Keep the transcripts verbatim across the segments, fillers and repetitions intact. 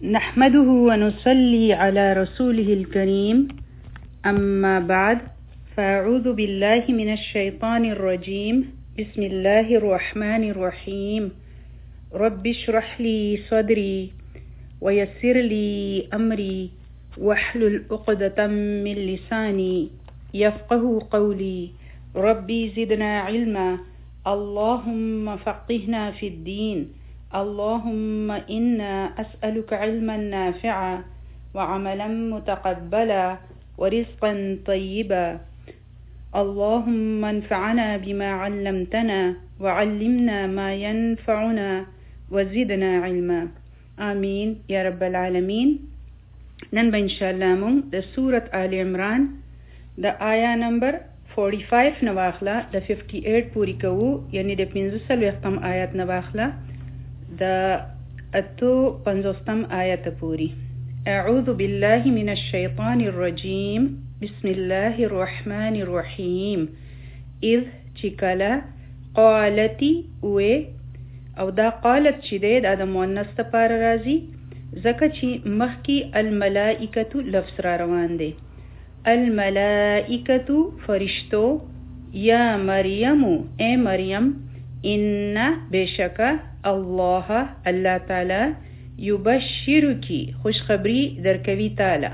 نحمده ونصلي على رسوله الكريم أما بعد فأعوذ بالله من الشيطان الرجيم بسم الله الرحمن الرحيم رب اشرح لي صدري ويسر لي أمري واحلل عقدة من لساني يفقه قولي ربي زدنا علما اللهم فقهنا في الدين اللهم إنا أسألك علما نافعا وعملا متقبلا ورزقا طيبا اللهم انفعنا بما علمتنا وعلمنا ما ينفعنا وزدنا علما آمين يا رب العالمين. نن به انشاءالله مونږ د سورة آل عمران د آیا نمبر forty-five نواخله د fifty-eight پوری کوو، یعنی د پنځه څلوېښتم آیات نواخله د اتو پنځوستم آیت پوری. اعوذ بالله من الشیطان الرجیم بسم الله الرحمن الرحیم. اذ چکلا قالتی اوه، او دا قالت چې دی دا د مؤنث لپاره راځي ځکه چې مخکې الملائکتو لفظ را روان دی. الملائکتو فرشتو، یا مریم اے مریم، ان بشکا الله الله تعالی یبشرکی خوشخبری درکوي تعالی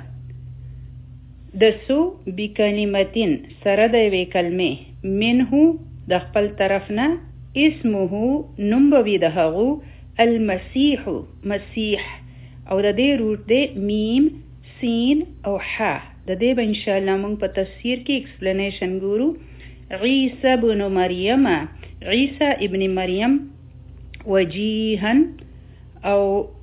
دسو بکلمتین سره د یوې کلمې منه د خپل طرف نه اسمه نوم به وي د هغو المسیح مسیح، او د دې روټ دی میم سین او ح. د دې به انشاءالله موږ په تفسیر کې ایکسپلینیشن ګورو. عیسی ابن مریم، عیسی ابن مریم، وجیهن او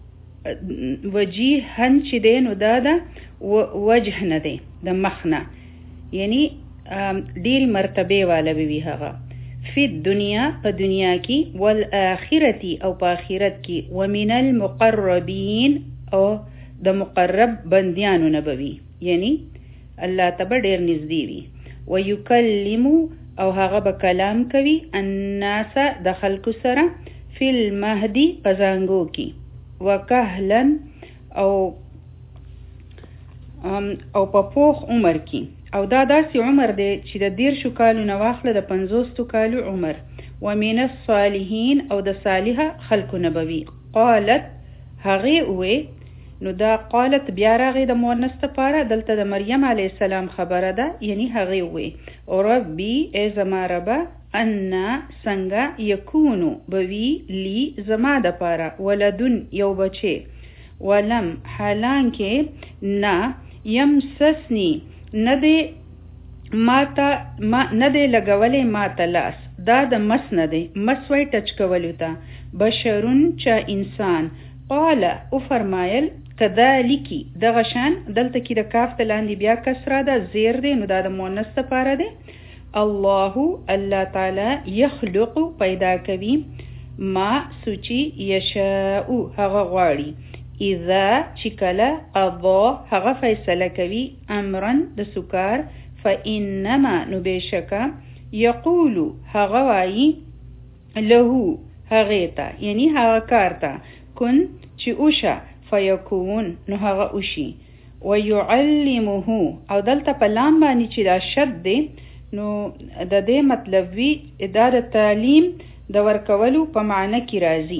وجیهن چې دی نو دا ده وجه نه دی د مخ نه، یعنی ډېرې مرتبې والا به وي هغه. فی الدنیا په دنیا کې، والآخرتی او په آخرت کې، ومن المقربین او د مقرب بندیانو نه به وي، یعنی الله ته به ډېر نږدې وي. ویکلمو او هغه به کلام کوي الناس د خلکو سره فی المهدی په زانګو کې، وکهلن او او په پوخ عمر کې، او دا داسې عمر دی چې د دیرشو کالو نه واخله د پنځوستو کالو عمر. ومن الصالحین او د صالحه خلکو نه به وي. قالت هغې ووې، نو دا قالت بیا راغې د مؤنث لپاره، دلته د مریم علیه السلام خبره ده، یعنی هغې ووې ربي ای زما ربه انا څنګه یکونو به وي لی زما دپاره ولدون یو بچی، ولم حالانکې نه یمسسني نه دی ماته ما نه دی لګولی ماته لاس، دا د مس نه دی، مس وی ټچ کولو ته، بشرون چا انسان. قال او فرمایل کذالکی دغه شان، دلته کې د کاف ته لاندې بیا کسره ده، زیر دی، نو دا د مؤنث لپاره دی. الله الله تعالی یخلق پیدا کوي ما سوچی یشاء هغه غواړي، اذا چې کله قضا هغه فیصله کوي امرن د سکار، فانما نو بشکا یقول هغه وایي له هغه ته، یعنی هغه کار ته، کن چې اوشه، فیکون نو هغه اوشي. ویعلمه او دلته په لام باندې چې دا شد دی نو د دې مطلب وی دا د تعلیم د ورکولو په معنی کې راځي.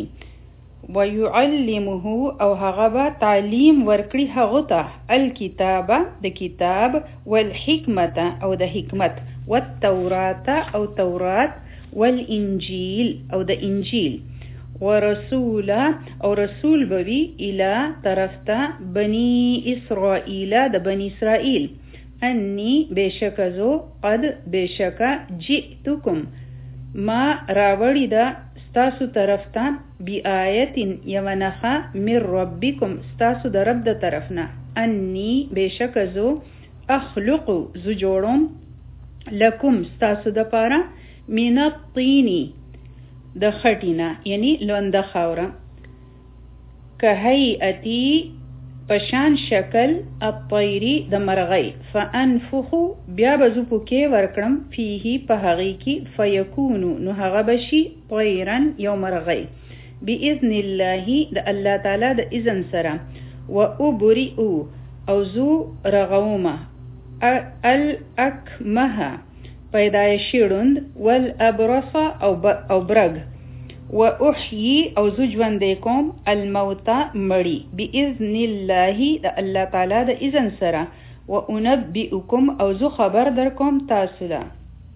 ویعلمه او هغه به تعلیم ورکړي هغه ته الکتابه د کتاب، والحکمت او د حکمت، والتورات او تورات، والانجیل او د انجیل، ورسول او رسول بوي الى طرفتا بني اسرائیل د بني اسرائیل، انی بشکزو قد بشکا جئتکم ما راوړی دا ستاسو طرفتا بی آیتن یونخا من ربکم ستاسو د رب د طرفنا، انی بشکزو اخلقو زو جوړم لکم ستاسو د پارا من الطینی د خټینا، یعنی لونده خاوره، که هیئتی پشان شکل الطیری د مرغی، فانفخو بیا بزو پوکې ورکړم فیهی په هغې کې، فیکونو نو هغه بشي طیرن یو مرغی، بإذن الله د الله تعالی د اذن سره، و ابرئو او زو رغومه الاکمه پیدایشی روند والابرص او, او برگ و احیی او زو ژوندی کوم الموتى مړي باذن الله د الله تعالی د اذن سره و انبئکم او زو خبر در کوم تاسو له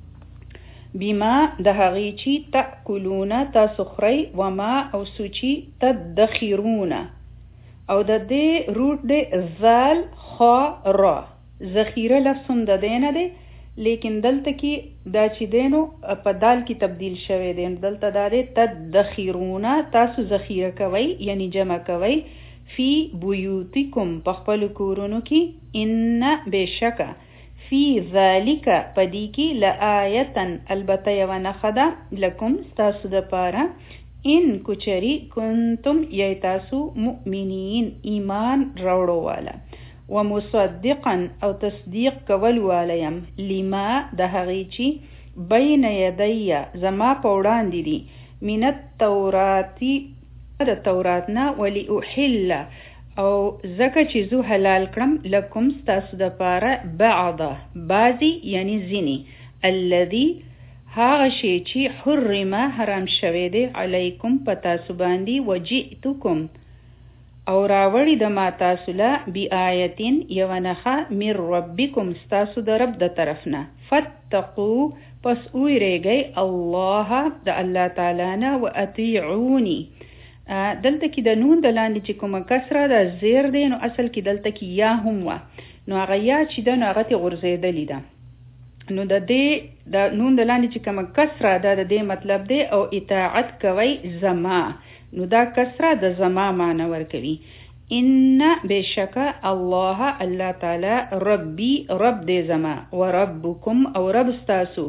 بما د هغې چې تأکلون تاسو خورئ وما او سوچی تدخرون او د دې روټ د ذال خا را ذخیره لفظم د دی نه دی لیکن دلته کې دا چې دی نو په دال کې تبدیل شوی دی دلته دا دی تدخرون تاسو ذخیره کوئ یعنی جمع کوئ فی بیوتکم په خپلو کورونو کې ان بېشکه فی ذالک پدی کې لآیتا البته یوه نښه ده لکم ستاسو دپاره ان کچری کنتم یی تاسو مؤمنین ایمان راوړو والا ومصدقا او تصدیق کول والایم لما د هغې چې بین یدی زما په وړاندې دي من التوراتی د تورات نه ولأحل او ځکه چې زو حلال کړم لکم ستاسو دپاره بعضه بعضی یعنی ځینې الذي هغه شی چې حرمه حرام شوی دی علیکم په تاسو باندې وجئتکم او راوړی د ما تاسو له بآیتین یوه نښه من ربکم ستاسو د رب د طرف نه فاتقو پس ویریږئ الله د الله تعالی نه و اطیعونی دلته کې د نون د لاندې چې کومه کسره د زیر دی نو اصل کې دلته کې یا هم وه نو هغه یا چې ده نو هغه ترې غورځېدلې ده نو د دې د نون د لاندې چې کومه کسره ده د دې مطلب دی او اطاعت کوئ زما نو دا کسره د زما معنی ورکوي ان بشکه الله الله تعالی ربی رب دی زما و ربکم او رب ستاسو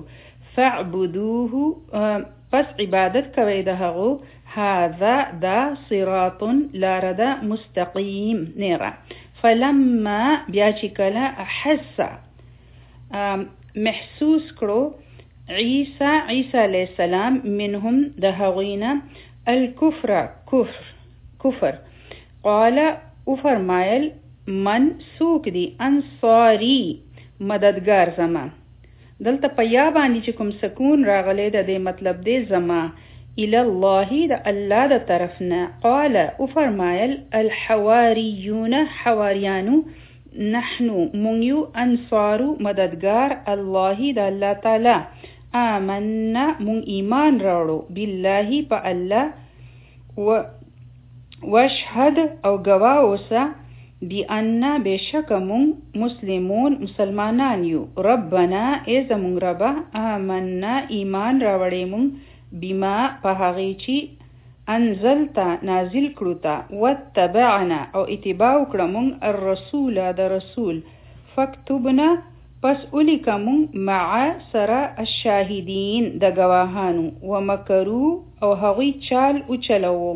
فاعبدوه پس عبادت کوئ د هغو هذا دا صراط لاره ده مستقیم نیغه فلما بیا چې کله احس محسوس کړو عیسی عیسی علیه السلام منهم د هغوی نه الکفر کفر کفر قال او فرمایل من سوک دی انصاری مددگار زما دلته په یا باندې چې کوم سکون راغلی د دې مطلب دی زما الى الله د الله د طرف نه قال او فرمایل الحواریون حواریانو نحنو مونږ انصارو مددگار الله د الله تعالی آمنا مون ایمان راوړو بالله په الله و واشهد او گواه اوسه بأن بشک مون مسلمون مسلمانان یو ربنا ای زمون ربه آمنا ایمان راوړی مون بما په هغې چې انزلتا نازل کړو تا واتبعنا او اتباع وکړه مون الرسول د رسول فاکتبنا پس اولیکه مون مع سره الشاهدین د گواهانو ومکرو او هغوی چال اوچلوو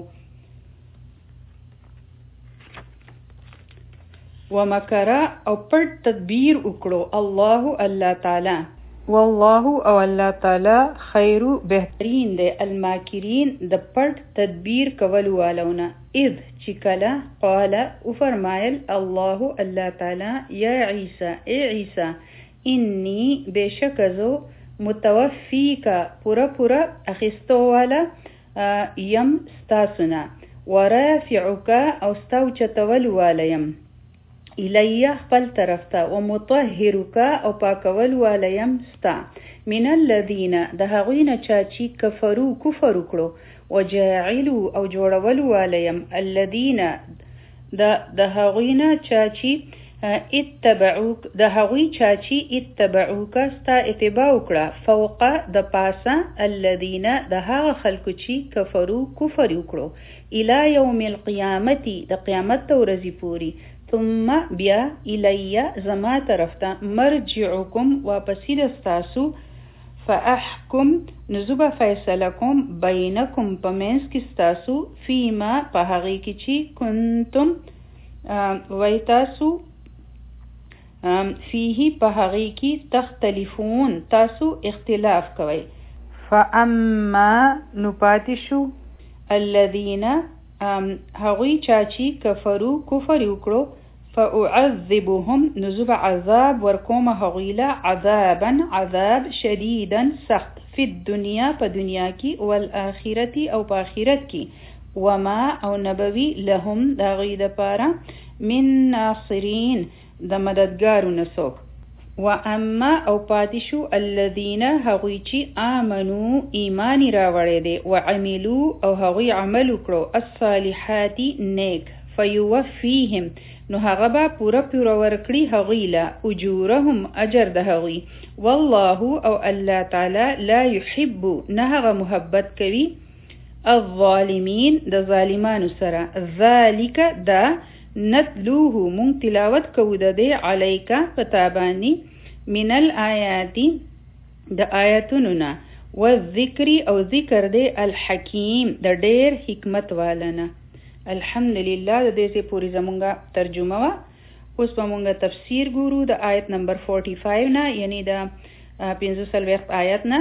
ومکره او پټ تدبیر وکړو الله الله تعالی والله او الله تعالی خیر بهترین دی الماکرین د پټ تدبیر کول والونه اذ چې کله قال او فرمایل الله الله تعالی یا عیسی ای عیسی انی بشکزو متوفیکا پورا پورا اخیستو والا یم ستاسونا ورافعکا او ستاو چتول والا یم الی خپل طرف ته ومطهرکا او پاکول والا یم ستا من الذین د هغوی نه چا چې کفرو کفر وکړو وجاعلو او جوړول والا یم الذین د هغوی نه چا چې اتبعوک د هغوی چا چې اتبعوک ستا اتباع وکړه فوق د پاسه الذین د هغه خلکو چې کفرو کفر وکړو الی یوم القیامت د قیامت ورځې پوری ثم بیا الی زما طرف ته مرجعکم واپسی د ستاسو فاحکم نزوبه فیصله کوم بینکم په منځ کې ستاسو فیما په هغې کې چې کنتم وی تاسو فیه په هغې کې تختلفون تاسو اختلاف کوئ فاما نو پاتې شو الذین هغوی چاچی کفرو کفر وکړو فأعذبهم نزب عذاب ورکوم هغویلا عذابا عذاب شدیدا سخت فی الدنیا په دنیا کی والآخرتی او په آخرت کی وما او نبوی لهم دا غی د پاره من ناصرین د مددګارو نسوک و اما او پاتشو الذین هغوی چې آمنو ایمانی راوړی دی و عملو او هغوی عمل وکړو الصالحات نیک فیوفیهم نو هغه به پوره پوره ورکړي هغوی له اجورهم اجر د هغوی والله او الله تعالی لا يحب نه هغه محبت کوي الظالمین د ظالمانو سره ذالک دا نتلوه مون تلاوت کوو د دې علیکا پتابانی من الآیات د آیاتونو نه والذکر او ذکر دی الحکیم د ډیر حکمت والنا الحمدلله د دې پوری زمونږه ترجمه وا اوس په مونږه تفسیر ګورو د آیت نمبر پنځه نه یعنی د پنځه سلويخت آیت نه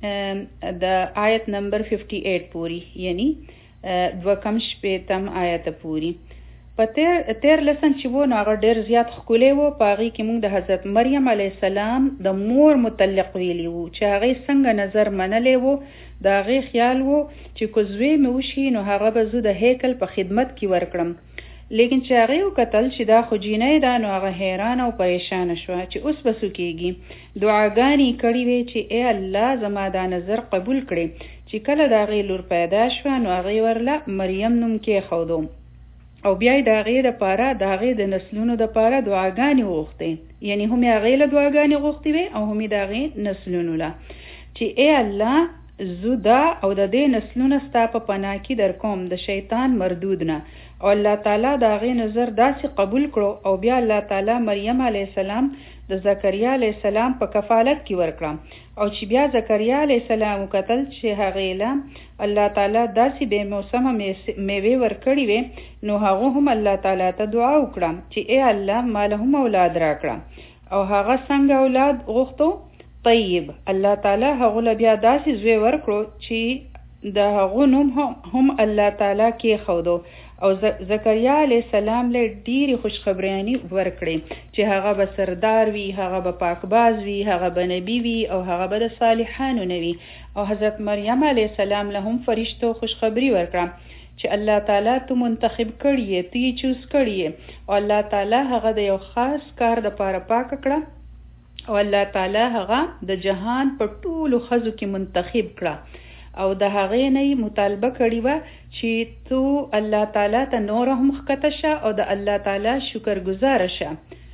د آیت نمبر अट्ठावन پوری یعنی دو کم شپیتم آیت پوری په تیر تیر لسن چې وو نو هغه ډیر زیات ښکلی وو په هغې کې موږ د حضرت مریم علیه السلام د مور متعلق ویلي وو چې هغې څنګه نظر منلی وو د هغې خیال وو چې که زوی مې وشي نو هغه به زه د هیکل په خدمت کې ورکړم لیکن چې هغې وکتل چې دا خو جینۍ ده نو هغه حیرانه او پریشانه شوه چې اوس به څه کېږي دعاګانې یې کړې وې چې ای الله زما دا نظر قبول کړې چې کله د هغې لور پیدا شوه نو هغې ورله مریم نوم کېښودو او بیا د هغې دپاره د هغې د نسلونو دپاره دعاګانې وغوښتې یعنی هم یې هغې له دعاګانې غوښتې وې او هم یې د هغې نسلونو له چې ای الله زه دا او د دې نسلونه ستا په پناه کې در کوم د شیطان مردود نه او الله تعالی د هغې نظر داسې قبول کړو او بیا الله تعالی مریم علیه السلام د زکریا علیه السلام په کفالت کې ورکړه او چې بیا زکریا علیه السلام وکتل چې هغې له الله تعالی داسې بې موسمه میوې ورکړې وې نو هغه هم الله تعالی ته دعا وکړه چې ای الله ما له هم اولاد راکړه او هغه څنګه اولاد غوښتو طیب الله تعالی هغه له بیا داسې زوی ورکړو چې د هغه نوم هم الله تعالی کېښودو او زکریا علیه السلام له ډېرې خوشخبریانې ورکړې چې هغه به سردار وي هغه به پاکباز وي هغه به نبی وي او هغه به د صالحانو نه وي او حضرت مریم علیه السلام له هم فرشتو خوشخبری ورکړه چې الله تعالی تو منتخب کړی یې تو یې چوز کړی یې او الله تعالی هغه د یو خاص کار دپاره پاکه کړه او الله تعالی هغه د جهان په ټولو ښځو کې منتخب کړه او د هغې نه یې مطالبه کړې وه چې تو الله تعالی ته نوره هم ښکته شه او د الله تعالی شکرګزاره شه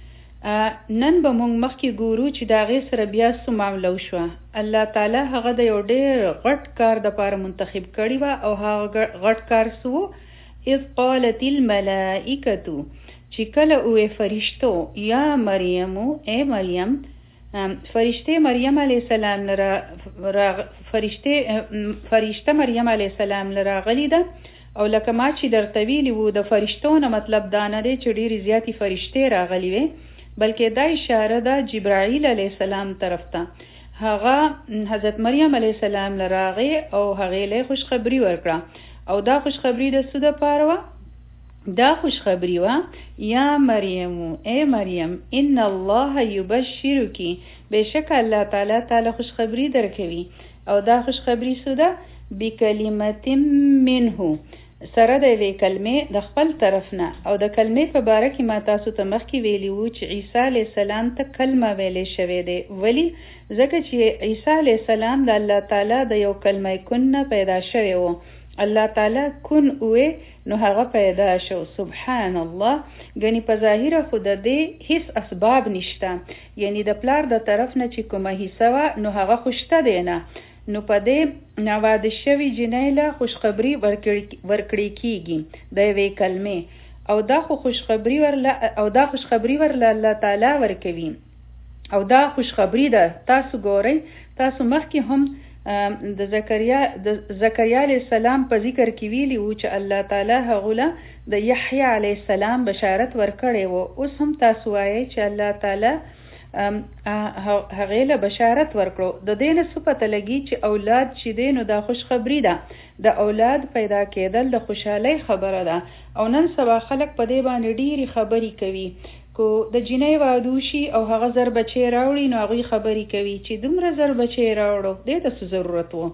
نن به موږ مخکې ګورو چې د هغې سره بیا څه معامله وشوه الله تعالی هغه د یو ډېر غټ کار دپاره منتخب کړې وه او هغه غټ کار څه و اذ قالت الملائکة چې کله ووې فرشتو یا مریمو ای مریم فرشته مریم علیه السلام لرا فرشته فرشته مریم علیه السلام لرا غلی ده او لکه ما چې درته ویلي وو د فرشتو نه مطلب دا نه دی چې ډېرې زیاتې فرشتې راغلي وې بلکې دا اشاره ده جبرائیل علیه السلام طرف ته هغه حضرت مریم علیه السلام لراغې او هغې له خوشخبري ورکړه او دا خوشخبري د څه دپاره وه دا خوشخبری وا یا مریم ای مریم ان الله یبشرکی بشک الله تعالی تعالی خوشخبری درکوي او دا خوشخبری سوده بکلمت منه سره د وی کلمې د خپل طرف نه او د کلمې په باره کې ما تاسو ته مخکې ویلي وو چې عیسی علیه السلام ته کلمه ویلې شوې دی ولی ځکه چې عیسی علیه السلام د الله تعالی د یو کلمه کن نه پیدا شوی و الله تعالی کن اوه نو هغه پیدا شو سبحان الله غني په ظاهره خو د دې هیڅ اسباب نشته یعنی د پلار د طرف نه چې کومه حصہ وا نو هغه خوشته دی نه نو په دې نواده شوی جنۍ له خوشخبری ورکړی کیږي د وی کلمې او دا خو خوشخبری ورله او دا خوشخبری ورله الله تعالی ورکوي او دا خوشخبری ده تاسو ګورئ تاسو مخکې هم د زکریا د زکریا علیه السلام په ذکر کې ویلي وو چې الله تعالی هغه له د یحیی علیه السلام بشارت ورکړی و اوس هم تاسو وایئ چې الله تعالی هغې له بشارت ورکړو. د دې نه څه پته لګي چې اولاد چې دی نو دا خوشخبري ده. د اولاد پیدا کېدل د خوشحالۍ خبره ده او نن سبا خلک په دې باندې ډېرې خبرې کوي. کو د جنۍ واده وشي او هغه زر بچی راوړي نو هغوی خبرې کوي چې دومره زر بچی راوړو دې ته څه ضرورت و.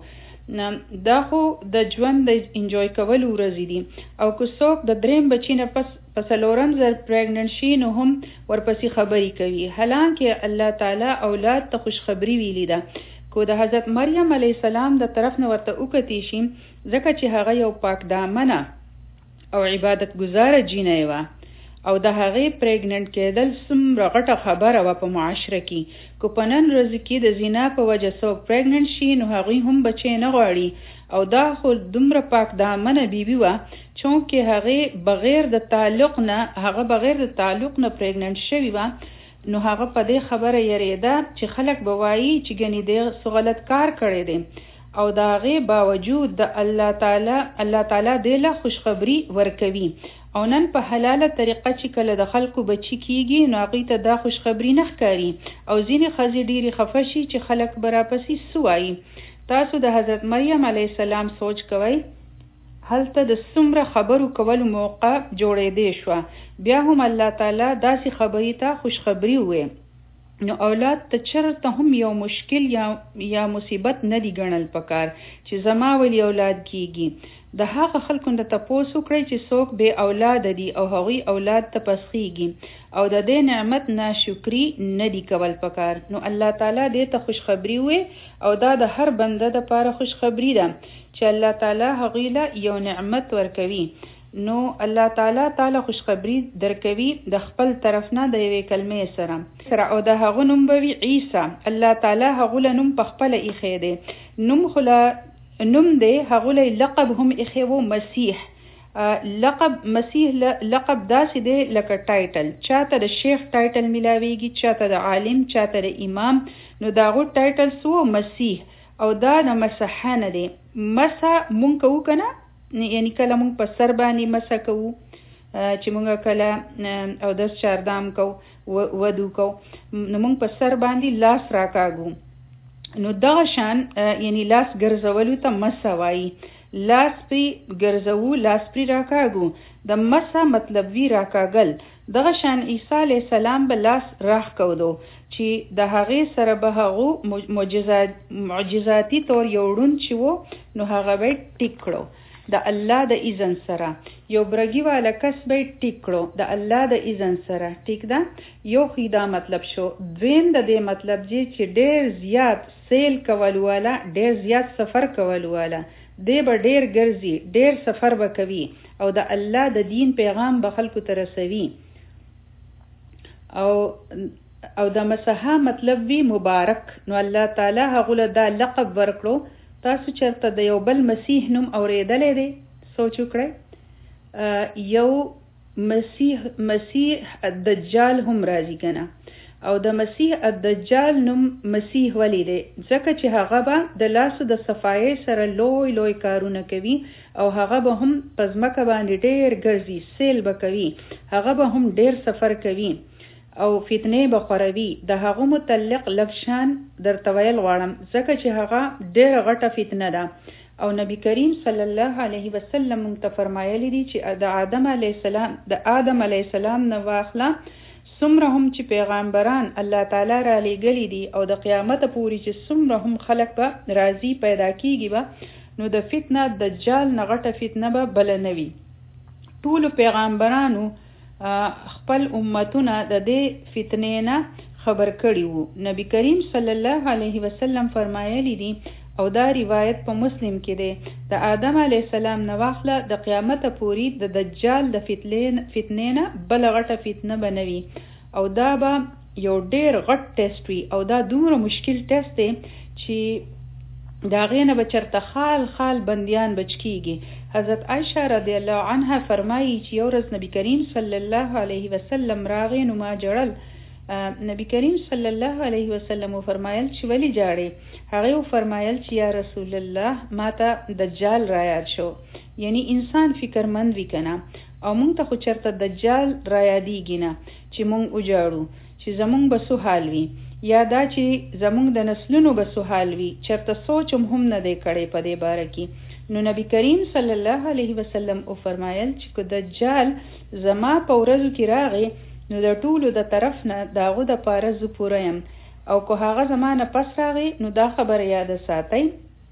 دا خو د ژوند د انجوی کولو ورځې دي او که څوک د دریم بچي نه پس په څلورم ځل پریګننټ شي نو هم ورپسې خبرې کوي. حالانکه الله تعالی اولاد ته خوشخبري ویلې ده. کو د حضرت مریم علیه السلام د طرف نه ورته وکتې شي ځکه چې هغه یو پاک دامنه او عبادت گزاره جینۍ وه او د هغې پریګننټ کېدل څومره غټه خبره وه په معاشره کې. کو په نن ورځ کې د زنا په وجه څوک پریګننټ شي نو هغوی هم بچی نه غواړي او دا خو دومره پاک دامنه بیبي وه چونکې هغې بغیر د تعلق نه هغه بغیر د تعلق نه پریګننټ شوې وه نو هغه په دې خبره یریده چې خلک به وایي چې ګنې دې څه غلط کار کړی دی او د هغې باوجود د الله تعالی الله تعالی دې له خوشخبري ورکوي. او نن په حلاله طریقه چې کله د خلکو بچی کیږي نو هغوی ته دا خوشخبري نه ښکاري او ځینې ښځې ډېرې خفه شي چې خلک به راپسې څه وایي. تاسو د حضرت مریم علیه السلام سوچ کوئ هلته د څومره خبرو کولو موقع جوړېدې شوه بیا هم الله تعالی داسې خبرې ته خوشخبري وویل نو اولاد ته چرته هم یو مشکل یا یا مصیبت نه دی ګڼل پکار چې زما ولی اولاد کیږي. د هغه خلکو نه تپوس وکړئ چې څوک بې اولاده دي او هغوی اولاد ته پسخیږي او د دې نعمت ناشکري نه دی کول پکار. نو الله تعالی دې ته خوشخبري وي او دا د هر بنده دپاره خوشخبري ده چې الله تعالی هغوی له یو نعمت ورکوي. نو الله تعالی تعالی خوشخبري درکوي د خپل طرف نه د یوې کلمې سره سره او د هغه نوم به وي عیسی. الله تعالی هغه له نوم په خپله ایښی دی. نوم خو نوم دی هغه له لقب هم ایښی و مسیح. لقب مسیح لقب داسې دی لکه ټایټل چاته د شیخ ټایټل ملاویږي چاته د عالم چاته د امام نو د هغو ټایټل سو مسیح او دا د مسحه نه دی. مسح مونږ کوو که نه یعنی کله مونږ په سر باندې مسح کوو چې مونږ کله او دس چاردام کو ودو کو نو مونږ په سر باندې لاس راکاږو نو دغه شان یعنی لاس ګرځولو ته مسح وایي. لاس پرې ګرځوو لاس پرې راکاږو د مسح مطلب وی راکاږل. دغه شان عیسی علیه السلام به لاس راخ کودو چې د هغې سره به هغو معجزات معجزاتي طور یو ړوند چې و نو هغه به یې ټیک کړو د الله د اذن سره. یو برګي والا کس به یې ټیک کړو د الله د اذن سره. ټیک ده یو خو دا مطلب شو. دویم د دې مطلب دی چې ډېر زیات سیل کولو والا ډېر زیات سفر کولو والا دی به ډېر ګرځي ډېر سفر به کوي او د الله د دین پیغام به خلکو ته رسوي. او او د مسحه مطلب وی مبارک. نو الله تعالی هغه له دا لقب ورکړو. تاسو چرته د یو بل مسیح نوم اورېدلی دی؟ سوچ وکړئ. یو مسیح مسیح الدجال هم راځي که نه او د مسیح الدجال نوم مسیح ولی دی ځکه چې هغه به د لاسو د صفایۍ سره لوی لوی کارونه کوي او هغه به هم په ځمکه باندې ډېر ګرځي سیل به کوي هغه به هم ډېر سفر کوي او فتنې به خوروي. د هغه متعلق لږ شان درته ویل غواړم ځکه چې هغه ډېره غټه فتنه ده او نبی کریم صلی الله علیه وسلم موږ ته فرمایلی دي چې د آدم علیه السلام د آدم علیه السلام نه واخله څومره هم چې پیغامبران الله تعالی را لېږلي دي او د قیامت پورې چې څومره هم خلک به راځي پیدا کیږي به نو د فتنه دجال نه غټه فتنه به بله نه وي. ټولو پیغامبرانو خپل امتونه د دې فتنې نه خبر کړي وو. نبی کریم صلی الله علیه وسلم فرمایلی دي او دا روایت په مسلم کې دی د آدم علیه السلام نه واخله د قیامت پورې د دجال د فتنې نه بله غټه فتنه به نه وي او دا به یو ډېر غټ ټیسټ وي او دا دومره مشکل ټیسټ دی چې د هغې نه به چېرته خال خال بندیان بچ کیږي. حضرت عایشه رضی الله عنها فرمایي چې یو ورځ نبی کریم صلی الله علیه وسلم راغی نو ما جړل. نبی کریم صلی الله علیه وسلم فرمایل چې ولی جاړې؟ هغه فرمایل چې یا رسول الله ما ته دجال را یاد شو. یعنی انسان فکرمند وي کنه او مونږ ته خو چېرته دجال را یادېږي نه چې مونږ وجاړو چې زمونږ به څه حال وي، یا دا چې زمونږ د نسلونو به څه حال وي، چېرته سوچ هم نه دی کړی په دې باره کې. نو نبی کریم صلی الله علیه وسلم او فرمایل چې که دجال زما په ورځو کې راغی نو د ټولو د طرف نه د هغه دپاره زه پوره یم، او که هغه زما نه پس راغی نو دا خبره یاده ساتئ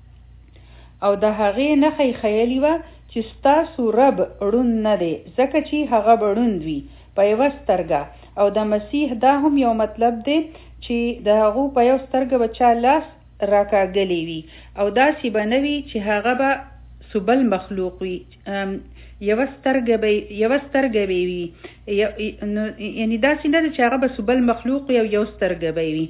او د هغې نښه یې ښیلې وه چې ستاسو رب ړوند نه دی، ځکه چې هغه به ړوند وي په یوه سترګه. او د مسیح دا هم یو مطلب دی چې د هغو په یو سترګه به چا لاس راکاږلی وي، او داسې به نه وي چې هغه به سبل مخلوق وي، یوه سترګه به یوه سترګه به وي، یعنی داسې نه ده چې هغه به سبل مخلوق وي او یو سترګه به وي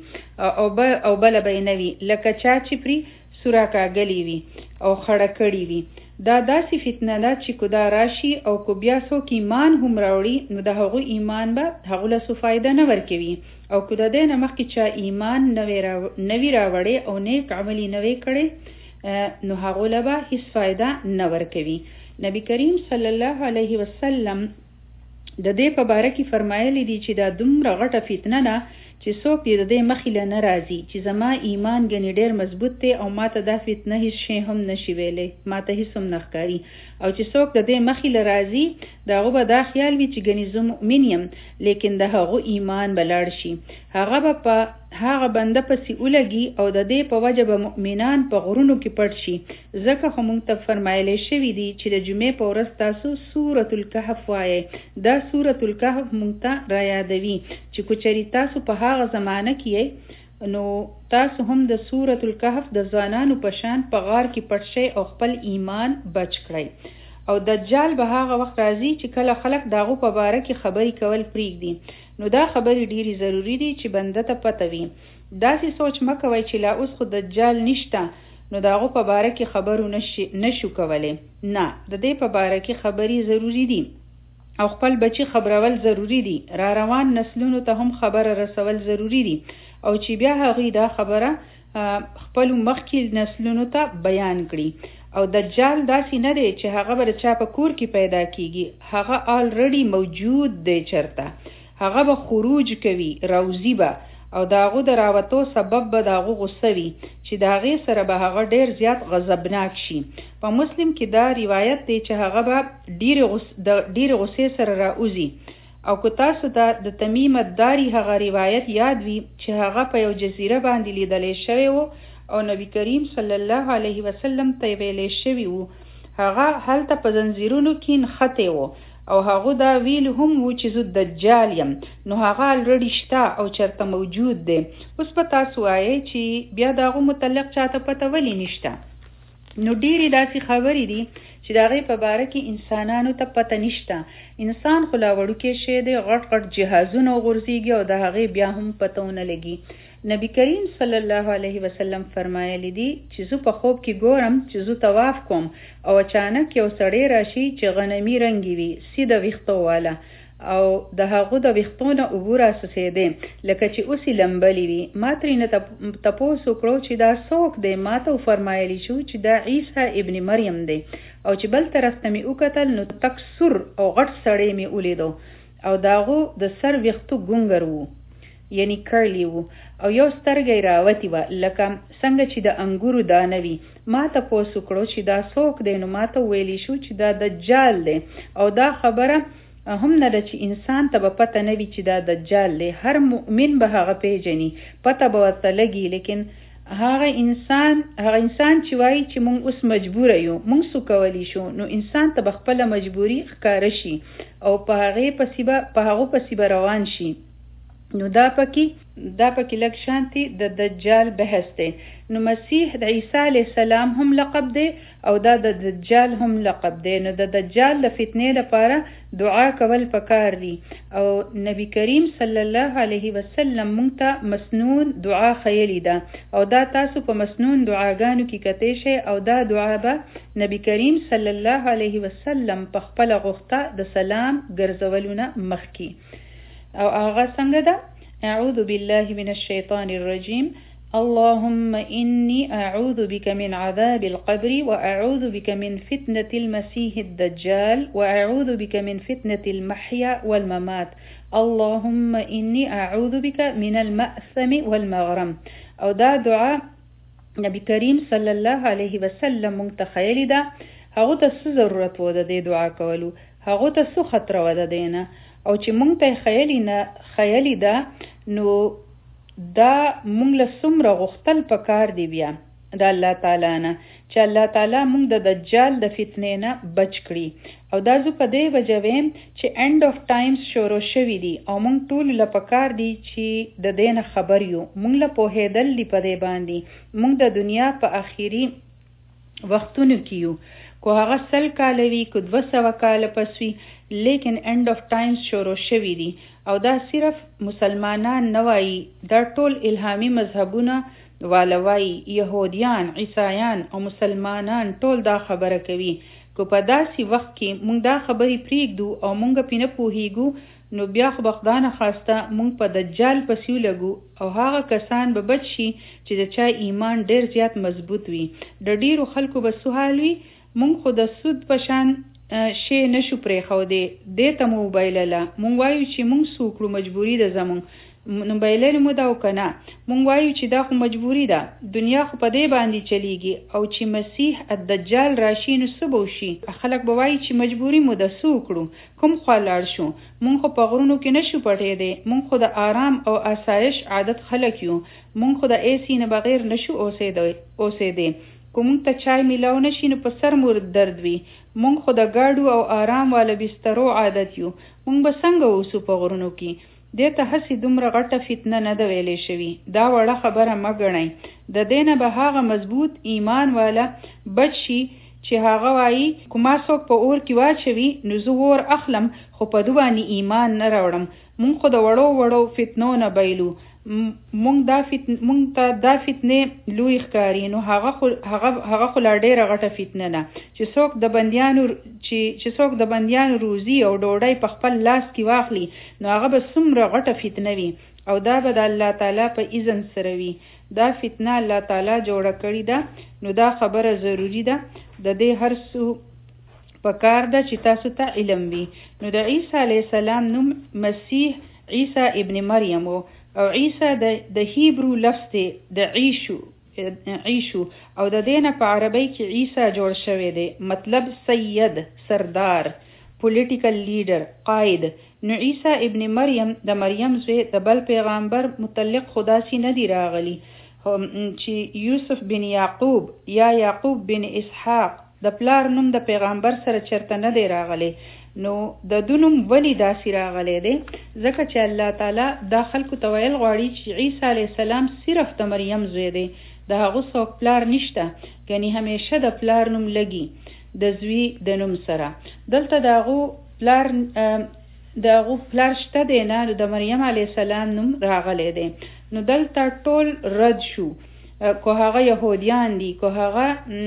او بله به یې نه وي، لکه چا چې پرې سور راکاږلی وي او خړه کړي وي. دا داسې فتنه ده چې که دا راشي او که بیا څوک ایمان هم راوړي نو د هغو ایمان به هغو له څه فایده نه ورکوي، او که د دې نه مخکې چا ایمان نه وي راوړی او نیک عمل یې نه وی کړی نو هغو له به هیڅ فایده نه ورکوي. نبی کریم صلی الله علیه وسلم د دې په باره کې فرمایلی دي چې دا دومره غټه فتنه ده چې څوک دې د دې مخې له نه راځي چې زما ایمان ګنې ډېر مضبوط دی او ما ته دا فتنه هیڅ شی هم نشي ویلی، ما ته هیڅ هم نه ښکاري. او چې څوک د دې مخې له راځي د هغو به دا خیال وي چې ګنې زه مؤمن یم، لیکن د هغو ایمان به لاړ شي، هغه به په هغه بنده پسې ولګي او د دې په وجه به مؤمنان په غرونو کې پټ شي. ځکه خو موږ ته فرمایلی شوي دي چې د جمعې په ورځ تاسو سورة الکهف وایئ. دا سورة الکهف موږ ته رایادوي چې کوچري تاسو په هغه زمانه کې یئ نو تاسو هم د سورة الکهف د ځوانانو په شان په غار کې پټ شئ او خپل ایمان بچ کړئ. او دجال به هغه وخت راځي چې کله خلک د هغو په باره کې خبرې کول پرېږدي. نو دا خبرې ډېرې ضروري دي چې بنده ته پته وي. داسې سوچ مه کوئ چې لا اوس خو دجال نشته نو د هغو په باره کې خبرو نشو کولی. نه، د دې په باره کې خبرې ضروري دي او خپل بچي خبرول ضروري دي، را روان نسلونو ته هم خبره رسول ضروري دي، او چې بیا هغوی دا خبره خپلو مخکې نسلونو ته بیان کړي. او دجال داسې نه دی چې هغه به د چا په کور کې پیدا کیږي، هغه آلریډي موجود دی چرته، هغه به خروج کوي، روزي به، او د هغو د راوتو سبب به د هغو غصه وي چې د هغې سره به هغه ډېر زیات غضبناک شي. په مسلم کې دا روایت دی چې هغه به ډېرې غصې سره راوځي. او که تاسو ته د تمیم الداري هغه روایت یاد وي چې هغه په یو جزیره باندې لیدلی شوی و او نبی کریم صلی الله علیه وسلم ته ویلی شوي وو، هغه هلته په زنځیرونو کې نښتی و او هغه دا ویل هم وو چې زه دجال یم، نو هغه الریډي شته او چرته موجود دی. اوس په تاسو وایئ چې بیا د هغو متعلق چاته پته ولې نشته؟ نو ډېرې داسې خبرې دي چې د هغې په باره کې انسانانو ته پته نشته. انسان خو لا وړوکی شی دی، غټ غټ جهازونه وغورځېږي او د هغې بیا هم پته ونه لګي. نبی کریم صلی الله علیه وسلم فرمایلی دي چې زه په خوب کې ګورم چې زه طواف کوم او اچانک یو سړی راشي چې غنمي رنګي وي، سیده ویښتو والا، او د هغو د ویښتو نه اوبه راسوسېدې لکه چې اوس یې لمبلې وي. ما ترېنه تپوس وکړو چې دا څوک دی؟ ما ته وفرمایلی شو چې دا عیسی ابن مریم دی. او چې بل طرف ته مې وکتل نو تک سور او غټ سړی مې ولیدو او د هغو د سر ویښتو ګونګر وو، یعنی کرلی وو، او یو سترګه یې راوتې وه لکه څنګه چې د انګورو دانه وي. ما تپوس وکړو چې دا څوک دی؟ نو ما ته ویلی شو چې دا دجال دی. او دا خبره هم نه ده چې انسان ته به پته نه وي چې دا دجال دی، هر مؤمن به هغه پیژني، پته به ورته لګي. لیکن هغه انسان هغه انسان چې وایي چې مونږ اوس مجبوره یو، مونږ څه کولی شو، نو انسان ته به خپله مجبوري ښکاره شي او په هغې پسې به په هغو پسې به روان شي. نو دا پکې دا پکې لږ شانتي د دجال بحث دی. نو مسیح د عیسی علیه السلام هم لقب دی او دا د دجال هم لقب دی. نو د دجال د فتنې لپاره دعا کول پکار دي. او نبی کریم صلی الله علیه وسلم مونږ ته مسنون دعا خیلی ده او دا تاسو په مسنون دعاګانو کې کتی شئ او دا دعا به نبی کریم صلی الله علیه وسلم په خپله غوښته د سلام ګرځولونه مخکې. او هغه څنګه ده؟ اعوذ بالله من الشیطان الرجیم، اللهم إني أعوذ بك من عذاب القبر وأعوذ بك من فتنة المسيح الدجال وأعوذ بك من فتنة المحيا والممات اللهم إني أعوذ بك من المأثم والمغرم. او دا دعا نبی کریم صلی الله علیه وسلم مونږ ته خیلی ده. هغه ته څه ضرورت و د دې دعا کولو، هغه ته څه خطر و د دینه، او چې مونږ ته خیلی نه خیلی ده نو دا مونږ له څومره غوښتل پکار دی بیا د الله تعالی نه چې الله تعالی مونږ د دجال د فتنې نه بچ کړي. او دا زه په دې وجه ویم چې اینډ آف ټایمز شروع شوي دي او مونږ ټول له پکار دي چې د دې نه خبر یو، مونږ له پوهېدل دي په دې باندې. مونږ د دنیا په آخري وختونو کې یو، کو هغه سل کاله وي کو دوه سوه کاله پس وي، لیکن اینډ آف ټایمز شروع شوي دي. او دا صرف مسلمانان نه وایي، دا ټول الهامي مذهبونه والوایي، یهودیان، عیسایان او مسلمانان ټول دا خبره کوي. کو په داسې وخت کې مونږ دا خبرې پریږدو او مونږ پې نه پوهیږو نو بیا خو به خدای نه خواسته مونږ په دجال پسې ولګو او هغه کسان به بچ شي چې د چا ایمان ډېر زیات مضبوط وي. د ډېرو خلکو به سوال وي مونږ خو د سود په شان شی نشو پرېښودی، دې ته مو وبایلله. مونږ وایو چې مونږ څه وکړو، مجبوري ده زمونږ، نو بایللې مو ده او که نه. مونږ وایو چې دا خو مجبوري ده، دنیا خو په دې باندې چلیږي، او چې مسیح الدجال راشي نو څه به وشي؟ خلک به وایي چې مجبوري مو ده، څه وکړو، کوم خوا لاړ شو؟ مونږ خو په غرونو کې نشو پټېدی، مونږ خو د آرام او آسایش عادت خلک یو، مونږ خو د اے سی نه بغیر نشو اوسېدی. که مونږ ته چای میلاو نشي نو په سر مو درد وي. مونږ خو د ګاډو او آرام والا بسترو عادت یو، مونږ به څنګه اوسو په غرونو کې؟ دې ته هسې دومره غټه فتنه نه ده ویلې شوي، دا وړه خبره مه ګڼئ. د دې نه به هغه مضبوط ایمان والا بچ شي چې هغه وایي که ما څوک په اور کې واچوي نو زه اور اخلم خو په ده باندې ایمان نه راوړم. مونږ خو د وړو وړو فتنو نه بیلو، مونږ دا فتن مونږ ته دا فتنې لوی ښکاري، نو هغه خو هغه هغه خو لا ډېره غټه فتنه ده چې څوک د بندیانو چې چې څوک د بندیانو روزي او ډوډۍ په خپل لاس کې واخلي نو هغه به څومره غټه فتنه وي، او دا به د الله تعالی په اذن سره وي. دا فتنه الله تعالی جوړه کړې ده، نو دا خبره ضروری ده، د دې هر څه پکار ده چې تاسو ته علم وي. نو د عیسی علیه السلام نوم مسیح عیسی ابن مریم و، او عیسی د د هیبرو لفظ دی د عیشو عیشو او د دې نه په عربی کې عیسی جوړ شوی دی، مطلب سید، سردار، پولیټیکل لیډر، قائد. نو عیسی ابن مریم د مریم زوی د بل پیغمبر متعلق خداسي نه دی راغلی چې یوسف بن یعقوب یا یعقوب بن اسحاق د پلار نوم د پیغمبر سره چرته نه دی راغلی. نو د دونم ولی داسې راغلی دی ځکه چې الله تعالی دا خلکو ته ویل غواړي چې عیسی علیه السلام صرف د مریم زوی دی، د هغه څوک پلار نشته، یعنی همیشه د پلار نوم لګي د زوی د نوم سره. دلته د هغو پلار د هغو پلار شته دی نه، نو د مریم علیه السلام نوم راغلی دی. نو دلته ټول رد شو، که هغه یهودیان دي، که هغه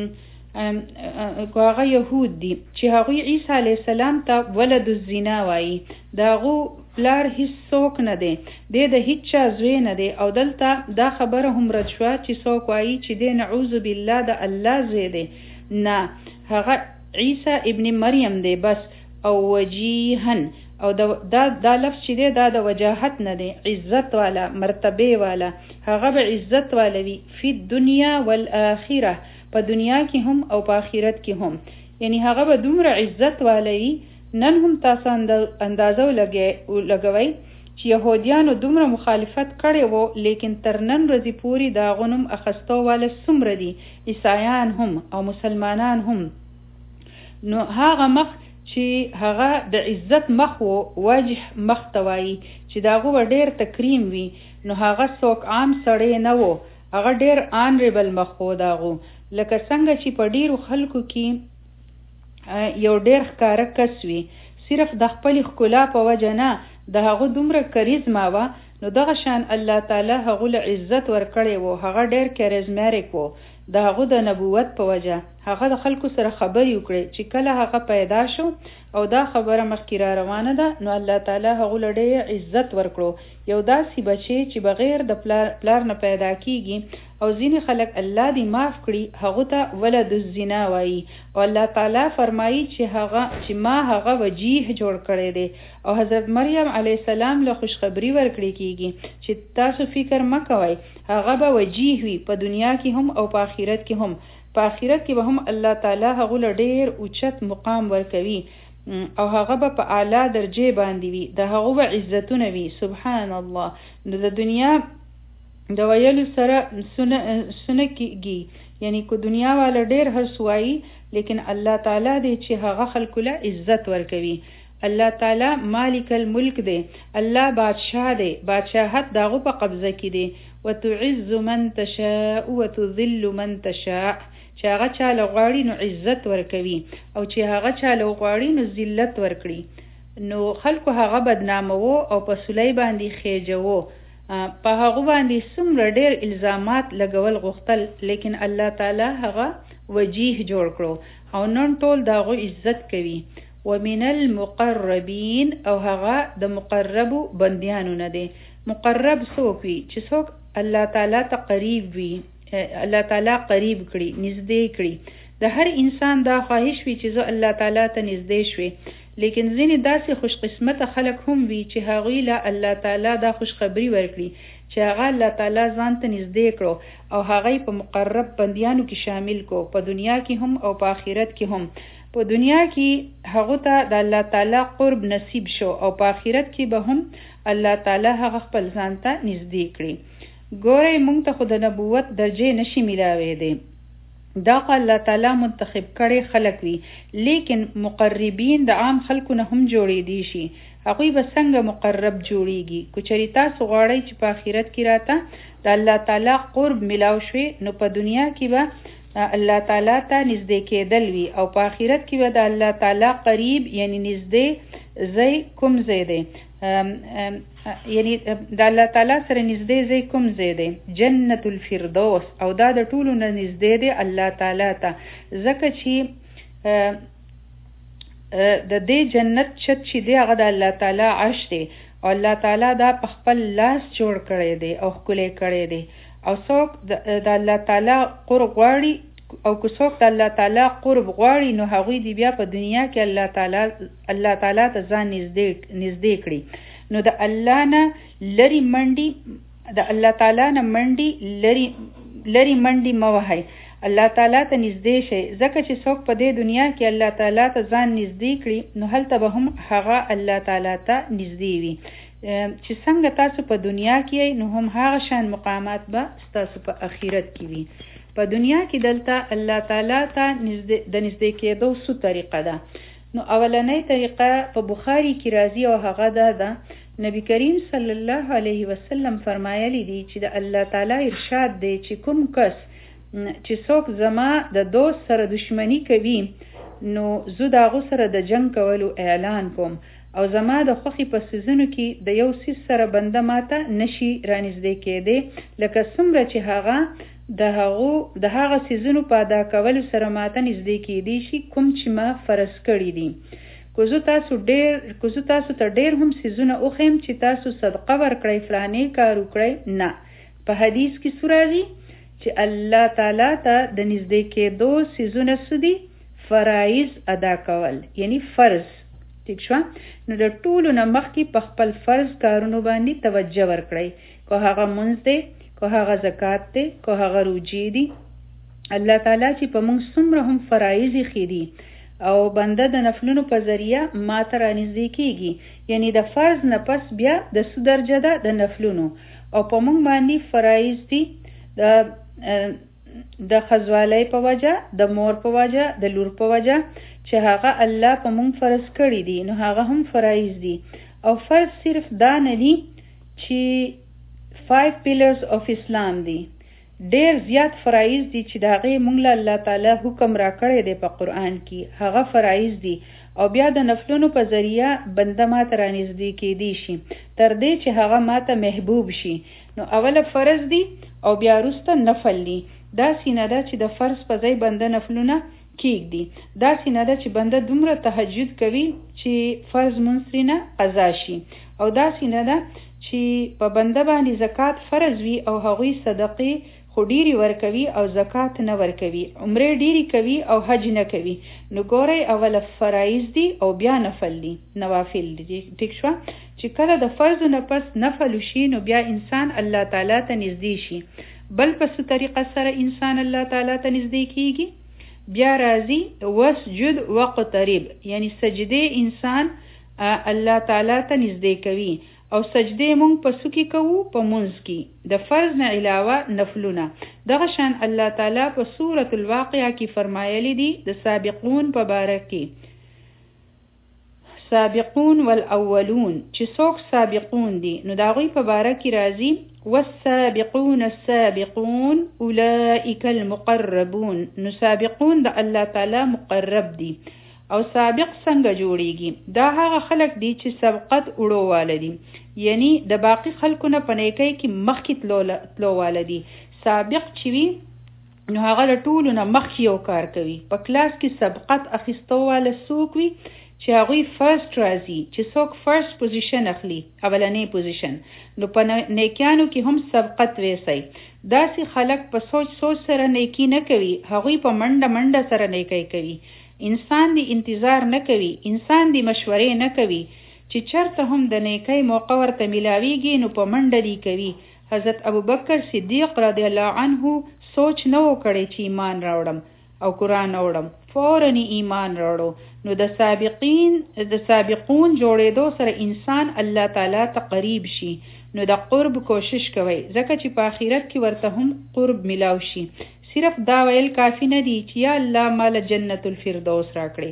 که هغه یهود دي چې هغوی عیسی علیه السلام ته ولد الزنا وایي، د هغو پلار هیڅ څوک نه دی، دی د هیڅ چا زوی نه دی. او دلته دا خبره هم رد شوه چې څوک وایي چې دی نعوذ بالله د الله زوی دی، نه، هغه عیسی ابن مریم دی بس. او وجیهن، او دا دا لفظ چې دی دا د وجاهت نه دی، عزت والا، مرتبه والا، هغه به عزت والا وي فی الدنیا والآخره، په دنیا کې هم او په آخرت کې هم، یعنی هغه به دومره عزت والا وي. نن هم تاسو اندازه لګوئ چې یهودیانو دومره مخالفت کړی وو، لیکن تر نن ورځې پورې د هغو نوم اخیستو والا څومره دي، عیسایان هم او مسلمانان هم. نو هغه مخ چې هغه د عزت مخ و، وجه مخ ته وایي چې د هغو به ډېر تکریم وي، نو هغه څوک عام سړی نه و، هغه ډېر آنریبل مخ و د هغو. لکه څنګه چې په ډېرو خلکو کې یو ډېر ښکاره کس وي، صرف د خپلې ښکلا په وجه نه، د هغو دومره کریزما وه، نو دغه شان الله تعالی هغو له عزت ورکړی و، هغه ډېر کریزمریک و، د هغو د نبوت په وجه، هغه د خلکو سره خبرې وکړي چې کله هغه پیدا شو او دا خبره مخکې را روانه ده، نو الله تعالی هغه له ډېر عزت ورکړو. یو داسې بچی چې بغیر د پلار, پلار نه پیدا کیږي او ځینې خلک الله دې معاف کړي هغه ته ولد الزنا وایي، او الله تعالی فرمایي چې هغه چې ما هغه وجیه جوړ کړی دی. او حضرت مریم علیه السلام له خوشخبری ورکړي کیږي چې تاسو فکر مه کوئ، هغه به وجیه وي په دنیا کې هم او په آخرت کې هم. په آخرت کې به هم الله تعالی هغه له ډېر اوچت مقام ورکوي او هغه به په اعلی درجه باندې وي، د هغه به عزتونه وي. سبحان الله. نو د دنیا د ویلو سره سنه کېږي، یعنی کو دنیا والا ډېر هر سوایي، لیکن الله تعالی دی چې هغه خلکو له عزت ورکوي. الله تعالی مالک الملک دی، الله بادشاہ دی، بادشاہت داغو په قبضه کې دی. وتعز من تشاء وتذل من تشاء، چې هغه چاله غواړي نو عزت ورکوي او چې هغه چاله غواړي نو ذلت ورکړي. نو خلکو هغه بدنامو او په سلی باندې خېجو، په هغه باندې څومره ډېر الزامات لګول غوښتل، لیکن الله تعالی هغه وجیه جوړ کړو او نن ټول داغو عزت کوي. ومن المقربین، او هغه د مقربو بندیانو نه دی. مقرب څوک وي؟ چې څوک الله تعالی ته قریب وي، الله تعالی قریب کړي، نږدې کړي. د هر انسان دا خواهش وي چې زه الله تعالی ته نږدې شوي، لیکن ځینې داسې خوش قسمته خلک هم وي چې هغوی له الله تعالی دا خوشخبری ورکړي چې هغه الله تعالی ځان ته نږدې کړو او هغه په مقرب بندیانو کې شامل کو، په دنیا کې هم او په آخرت کې هم. په دنیا کې هغه ته د الله تعالی قرب نصیب شو او په آخرت کې به هم الله تعالی هغه خپل ځان ته نږدې کړي. ګورئ موږ ته خو د نبوت درجه نشي ملاوي دی، دا الله تعالی منتخب کړي خلک وي، لیکن مقربین د عام خلکو نه هم جوړې دي شي. هغوی به څنګه مقرب جوړیږي؟ کو چېرې تاسو غواړئ چې په آخرت کې راته د الله تعالی قرب ملاو شوي، نو په دنیا کې به الله تعالی ته نږدې کېدل وي او په آخرت کې به د الله تعالی قریب یعنی نږدې ځای کوم ځای دی، یعنی د الله تعالی سره نږدې ځای کوم ځای دی؟ جنت الفردوس. او دا د ټولو نه نږدې دی الله تعالی ته، ځکه چې د دې جنت چت چې دی هغه د الله تعالی عرش دی او الله تعالی دا په خپل لاس جوړ کړی دی او ښکلی کړی دی. او څوک د الله تعالی قرب غواړي او که څوک د الله تعالی قرب غواړي نو هغوی دی بیا په دنیا کې الله تعالی الله تعالی ته ځان نږدې نږدې کړي. نو د الله نه لري منډي د الله تعالی نه منډي لري لري منډي مه وهئ، الله تعالی ته نږدې شئ، ځکه چې څوک په دې دنیا کې الله تعالی ته ځان نږدې کړي نو هلته به هم هغه الله تعالی ته نږدې وي. چې څنګه تاسو په دنیا کې نو هم هغه شان مقامات به تاسو په آخرت کې وي. په دنیا کې دلته الله تعالی ته د نږدې کېدو څو طریقه ده. نو اولنۍ طریقه په بخاری کې راځي او هغه ده ده نبی کریم صلی الله علیه وسلم فرمایلی دی چې د الله تعالی ارشاد دی چې کوم کس چې څوک زما د دوست سره دشمنی کوي نو زه د هغه سره د جنگ کولو اعلان کوم، او زما د خوښې په څیزونو کې د یو څیز سره بنده ماته نشي رانږدې کېدی لکه څومره چې هغه د هغو د هغه څیزونو په ادا کولو سره ماته نږدې کېدی شي کوم چې ما فرض کړي دي. که زه تاسو ډېر که زه تاسو ته ډېر هم څیزونه وښیم چې تاسو صدقه ورکړئ فلانې کار وکړئ، نه. په حدیث کې څه راځي چې الله تعالی ته د نږدې کېدو څیزونه څه دي؟ فرایض ادا کول، یعنی فرض. ٹھیک شو؟ نو د ټولو نه مخکې په خپل فرض کارونو باندې توجه ورکړئ، که هغه مونځ دی، که هغه زکات دی، که هغه روجې دي. الله تعالی چې په موږ څومره هم فرایض ایښي دي او بنده د نفلونو په ذریعه ما ته رانږدې کېږي، یعنی د فرض نه پس بیا د څه درجه ده؟ د نفلونو. او په موږ باندې فرایض دي د د ښځوالۍ په وجه، د مور په وجه، د لور په وجه چې هغه الله په مونږ فرض کړي دي، نو هغه هم فرایض دي. او فرض صرف دا نه دي چې five pillars of Islam دي، ډېر زیات فرایض دي چې د هغې مونږ له الله تعالی حکم را کړی دی په قرآن کې، هغه فرایض دي. او بیا د نفلونو په ذریعه بنده ماته رانږدې کېدی شي تر دې چې هغه ماته محبوب شي. نو اوله فرض دي او بیا وروسته نفل دي. دا سینه ده چې د فرض په ځای بنده نفلونه کیږدي. داسې نه ده چې بنده دومره تهجد کوي چې فرض منځ نه قضا شي، او داسې نه ده چې په بنده باندې زکات فرض وي او هغوی صدقې خو ډیری ورکوي او زکات نه ورکوي، عمرې ډیری کوي او حج نه کوي. نو ګورئ اوله فرایض دي او بیا نفل دي، نوافل دي. ټیک شوه؟ چې کله د فرضو نه پس نفل شي نو بیا انسان الله تعالی ته نږدې شي. بل په څه طریقه سره انسان الله تعالی ته نږدې کیږي؟ بیا راځي وسجد وقترب، یعنی سجده انسان الله تعالی ته نږدې کوي، او سجده مونږ په څه کې کوو؟ په مونځ کې، د فرض نه علاوه نفلونه. دغه شان الله تعالی په سورة الواقعه کې فرمایلی دي د سابقون په باره کې، سابقون والاولون، چې څوک سابقون دي نو د هغوی په باره کې راځي والسابقون السابقون اولئک المقربون. نو سابقون د الله تعالی مقرب دي. او سابق څنګه جوړیږي؟ دا هغه خلک دي چې سبقت وړو والدي، یعنی د باقی خلکو نه په نیکۍ کې مخکې تلو والدي. سابق چې وي نو هغه د ټولو نه مخکې یو کار کوي. په کلاس کې سبقت اخیستو والا څوک وي چې هغوی فرست راځي، چې څوک فرست پوزیشن اخلي، اولنی پوزیشن. نو په نیکیانو کې هم سبقت ویسی. داسې خلک په سوچ سوچ سره نیکی نه کوي، هغوی په منډه منډه سره نیکی کوي. انسان دی انتظار نه کوي، انسان دی مشورې نه کوي، چې چرته هم د نیکی موقع ورته ملاویږي نو په منډه دی کوي. حضرت ابوبکر صدیق رضی الله عنه سوچ نه وکړي چې ایمان راوړم او قرآن راوړم، فورا ایمان راوړو. نو د سابقین د سابقون جوړېدو سره انسان الله تعالی ته قریب شي. نو د قرب کوشش کوي، ځکه چې په آخرت کې ورته هم قرب ملاو شي. صرف دا ویل کافی نه دی چې یا الله مال جنت الفردوس راکړي.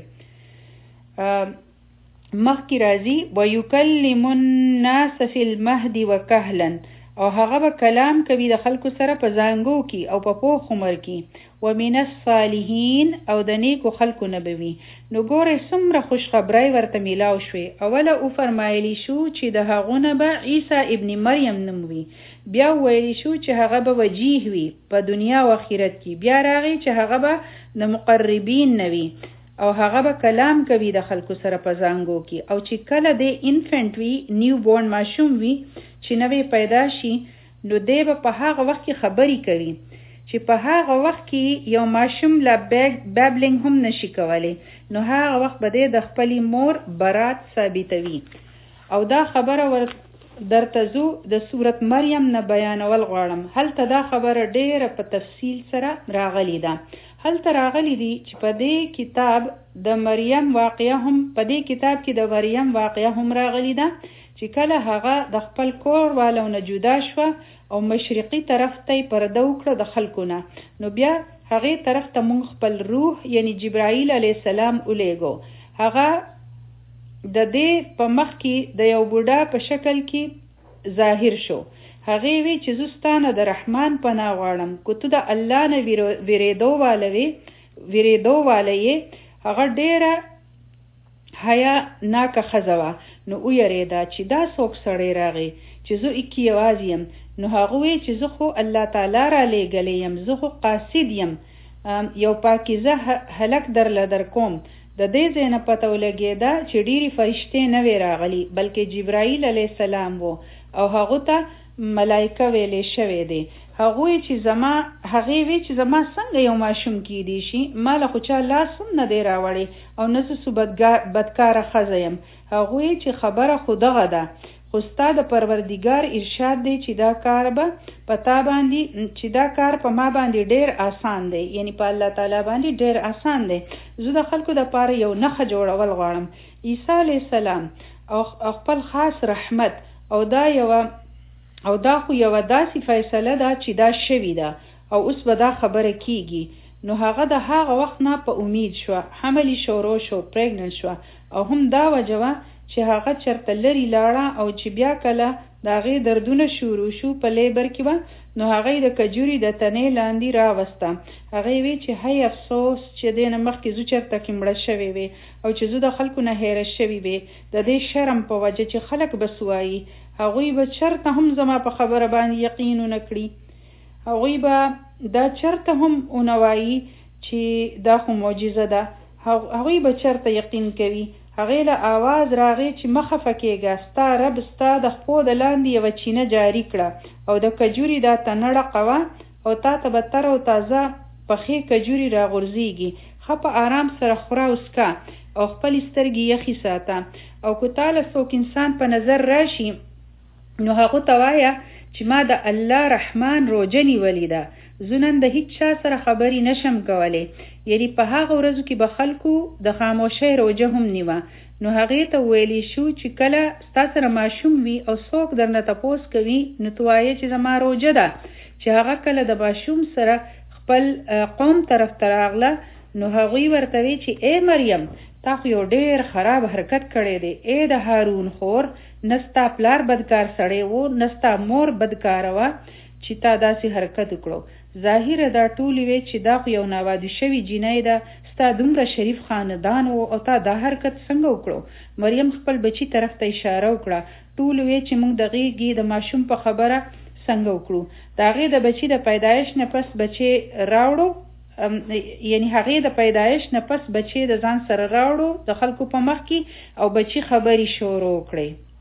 مخکې راځي وَيُكَلِّمُ النَّاسَ فِي الْمَهْدِ وَكَهْلًا، او هغه به کلام کوي د خلکو سره په زانګو کې او په پوخ عمر کې. وَمِنَ الصَّالِحِينَ، او د نیکو خلکو نه به وي. نو ګورئ څومره خوشخبری ورته میلاو شوې. اوله او فرمایلی شو چې د هغو نه به عیسی ابن مریم نوم وي، بیا ویلی شو چې هغه به وجیه وي په دنیا و آخرت کې، بیا راغی چې هغه به د مقربین نه وي او هغه به کلام کوي د خلکو سره په زانګو کې. او چې کله د انفنټ وي، نیو بورن ماشوم وي چې نوې پیدا شي، نو دی به په هغه وخت کې خبرې کوي چې په هغه وخت کې یو ماشوم لا بابلینګ هم نشي کولی. نو هغه وخت به دی د خپلې مور برات ثابتوي. او دا خبره ور درته زو د سورت مریم نه بیانول غواړم. هلته دا خبره ډیره په تفصیل سره راغلی ده. هلته راغلی دي چې په دې کتاب د مریم واقعه هم په دې کتاب کې د مریم واقعه هم راغلی ده چې کله هغه د خپل کور والو نه جدا شوه او مشرقي طرف ته پرده وکړه د خلکو نه، نو بیا هغې طرف ته مونږ خپل روح یعنی جبرائیل علیه السلام ولیږو. هغه د دې په مخ کې د یو بوډا په شکل کې ظاهر شو. هغې وی چې زه ستانه د رحمان پناه غواړم، که ته د الله نه ویرېدو والی ویرېدو والی یې. هغه ډېره حیا ناکه ښځه وه. نو ویرېده چې دا څوک سړی راغی چې زه اکی یوازې یم. نو هغه وی چې زه خو الله تعالی را لیږلی یم، زه خو قاصد یم، یو پاکیزه هلک درله در کوم. د دې ځای نه پته ولګېده چې ډېرې فرشتې نه وې راغلي، بلکې جبرائیل علیه السلام و او هغو ته ملائکه ویلې شوی دی. هغوی چې زما هغې وی چې زما څنګه یو ماشوم کیدی شي، ما له خو چا لاس هم نه دی راوړی او نه زه بدکاره ښځه یم. هغوی چې خبره خو دغه ده، خو ستا د پروردګار ارشاد دی چې دا کار به په تا باندې چې دا کار په ما باندې ډېر آسان دی، یعنی په الله تعالی باندې ډېر آسان دی. زه د خلکو دپاره یو نښه جوړول غواړم. عیسی علیه السلام او خپل خاص رحمت او دا یوه او دا خو یوه داسې فیصله ده چې دا شوي ده او اوس به دا خبره کیږي. نو هغه د هغه وخت نه په امید شوه، حملې شروع شو، پریګننټ شوه. او هم دا وجه وه چې هغه چرته لرې لاړه او چې بیا کله د هغې دردونه شروع شو په لیبر کې به، نو هغې د کجوري د تنې لاندې راوسته. هغې وی چې هی افسوس چې دې نه مخکې زه چرته کې مړه شوې وې او چې زه د خلکو نه هیره شوې وې، د دې شرم په وجه چې خلک به څه وایي. هغوی به چرته هم زما په خبره باندې یقین ونه کړي، هغوی به دا چرته هم ونه وایي چې دا خو معجزه ده. هغوی به چېرته یقین کوي؟ هغې له آواز راغی چې مه خفه کېږه، ستا رب ستا د خپو د لاندې یوه چینه جاري کړه او د کجوري دا تنړه قوه او تا ته به تر او تازه پخې کجوري راغورځېږي. ښه په آرام سره خوره او څکه او خپلې سترګې یخې ساته. او که تا له څوک انسان په نظر راشي نو هغو ته وایه چې ما د الله رحمان روژه نیولې ده، زه نن د هیڅ چا سره خبرې نشم کولی. یعنې په هغه ورځو کې به خلکو د خاموشۍ روژه هم نیوه. نو هغې ته ویلی شو چې کله ستا سره ماشوم وي او څوک درنه تپوس کوي نو ته وایې چې زما روژه ده. چې هغه کله د ماشوم سره خپل قوم طرف ته راغله نو هغوی ورته وی چې ای مریم تا خو یو ډېر خراب حرکت کړی دی. ای د هارون خور، نه ستا پلار بدکار سړی و نه ستا مور بدکاره وه چې تا داسې حرکت وکړو. ظاهره دا ټولې وی چې دا خو یو ناواده شوي جینۍ ده، ستا دومره شریف خاندان و او تا دا حرکت څنګه وکړو؟ مریم خپل بچی طرف ته اشاره وکړه. ټول وی چې موږ د غېږې د ماشوم په خبره څنګه وکړو؟ د هغې د بچی د پیدایش نه پس بچی راوړو، یعنی هغې د پیدایش نه پس بچی د ځان سره راوړو د خلکو په مخ کې او بچی خبرې شروع کړې.